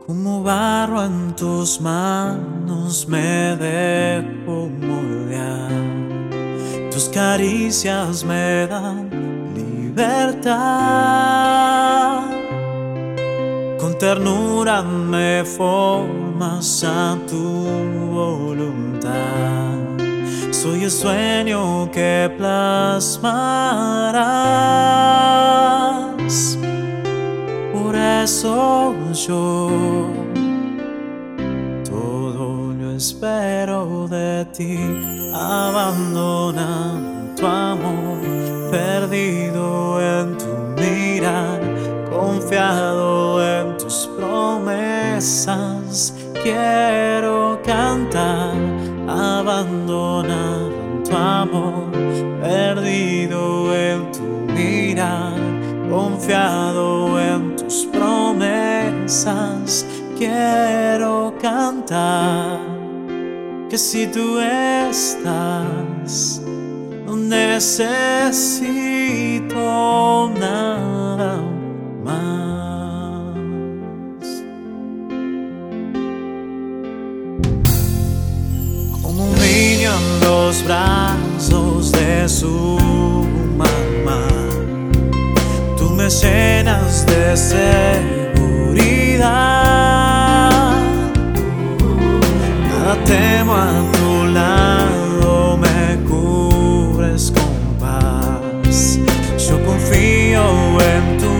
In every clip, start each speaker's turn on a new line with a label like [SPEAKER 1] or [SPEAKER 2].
[SPEAKER 1] Como barro en tus manos me dejo moldear. Tus caricias me dan libertad. Con ternura me formas a tu voluntad. Soy el sueño que plasmarás. Por eso yo todo lo espero de ti. Abandona tu amor, perdido en tu mirar, confiado en tus promesas. Quiero cantar, abandonado en tu amor, perdido en tu mirar, confiado en tus promesas. Quiero cantar que si tú estás, no necesito nada más. Como un niño en los brazos de su mamá, tú me llenas de seguridad. Nada temo, a tu lado me cubres con paz. Yo confío en tu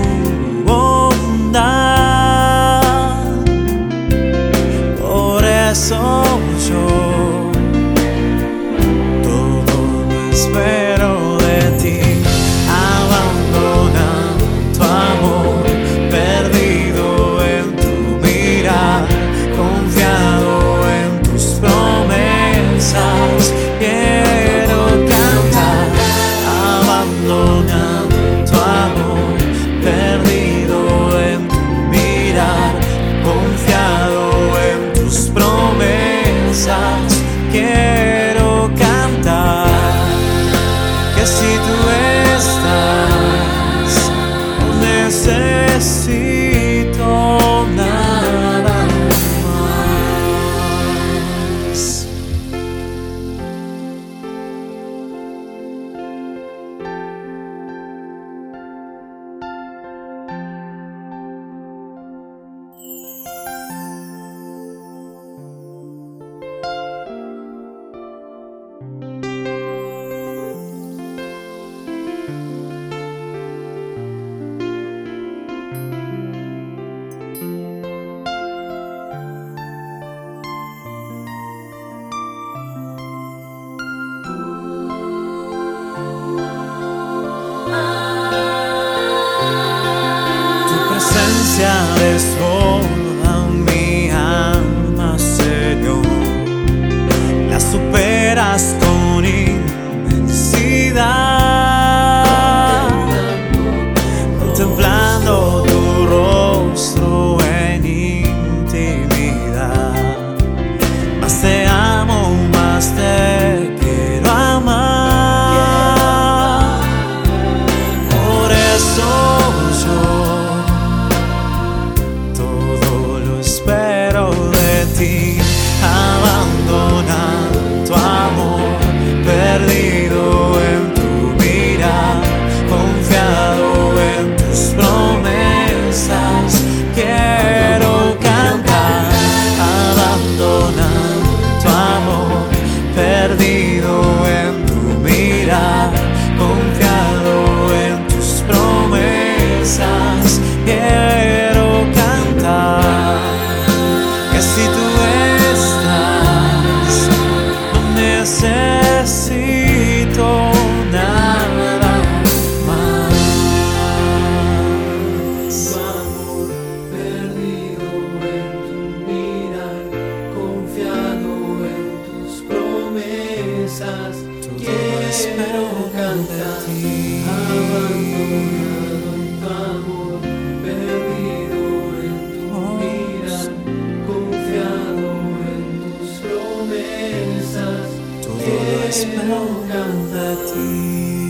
[SPEAKER 1] bondad. Por eso yo todo lo espero de ti. Abandona tu amor, perdido en tu mirar, confiado en tus promesas. Quiero cantar, abandona tu amor, perdido en tu mirar, confiado en tus promesas. Quiero cantar que si tú estás, no necesito nada más. Desborda mi alma, Señor, la superas con inmensidad, contemplando tu rostro en intimidad. Más te amo, más te quiero amar. Por eso yo espero de ti. Abandona tu amor, perdido en tu mirar, confiado en tus promesas. Quiero cantar, abandona tu amor, perdido en tu mirar, confiado en tus promesas. Quiero cantar que si tú estás, no necesito nada más.
[SPEAKER 2] Tu amor perdido en tu mirar, confiado en tus promesas. Quiero cantar, abandonado en tu amor, perdido en tu mirar, confiado en tus promesas.
[SPEAKER 1] Todo lo espero de ti.